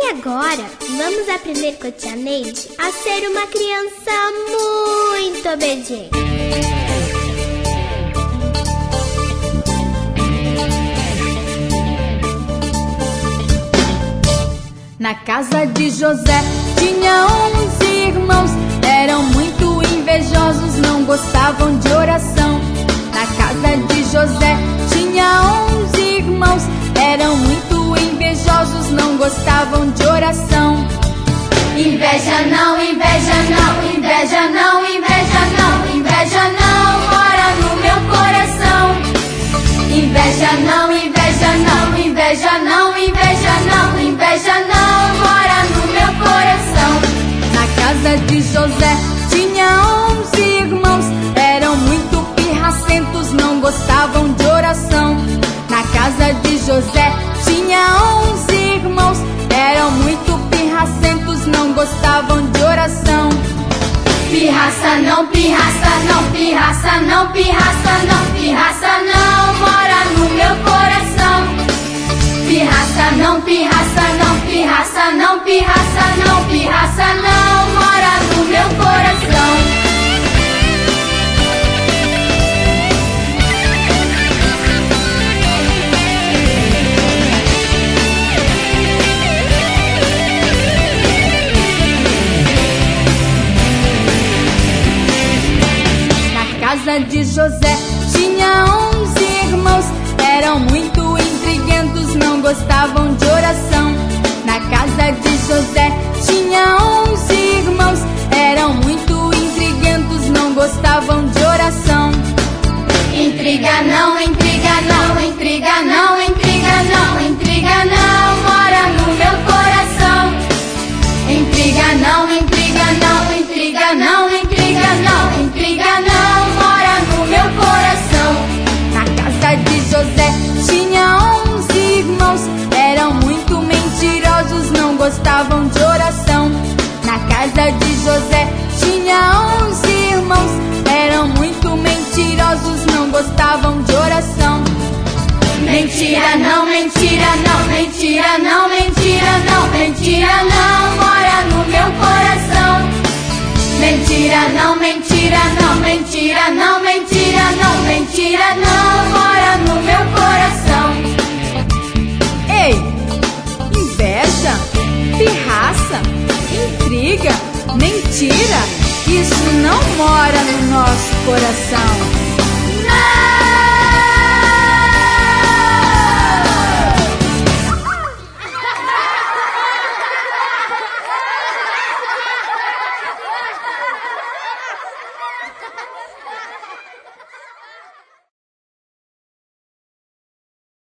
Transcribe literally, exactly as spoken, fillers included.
agora, vamos aprender com a tia Neide a ser uma criança muito obediente. Na casa de José tinha onze irmãos, eram muito invejosos, não gostavam de oração. Na casa de José tinha onze irmãos, eram muito invejosos, não gostavam de oração. Inveja não, inveja não, inveja não, inveja não, inveja não mora no meu coração. Inveja não, inveja não, inveja não, inveja não, inveja não mora no meu coração. Na casa de José tinha onze irmãos, eram muito pirracentos, não gostavam de oração. Na casa de José tinha onze irmãos, eram muito pirracentos, não gostavam de oração. Pirraça não, pirraça não, pirraça não, pirraça não, pirraça não mora no meu coração. Pirraça não, pirraça não, pirraça não, pirraça não, pirraça não mora no meu coração. Na casa de José tinha onze irmãos, eram muito intriguentos, não gostavam de oração. Na casa de José tinha onze irmãos, eram muito intriguentos, não gostavam de oração. Intriga não, intriga não, intriga não, intriga não, intriga não mora no meu coração. Intriga não, intriga não, intriga não, intriga não, intriga não mora no meu coração. Na casa de José tinha onze irmãos, eram muito mentirosos, não gostavam de oração. Na casa de José tinha onze irmãos, eram muito mentirosos, não gostavam de oração. Mentira não, mentira não, mentira não, mentira não, mentira não mora no meu coração. Mentira não, mentira não, mentira não, mentira não, mentira não mora no meu coração. Ei, inveja, pirraça, intriga, mentira, isso não mora no nosso coração.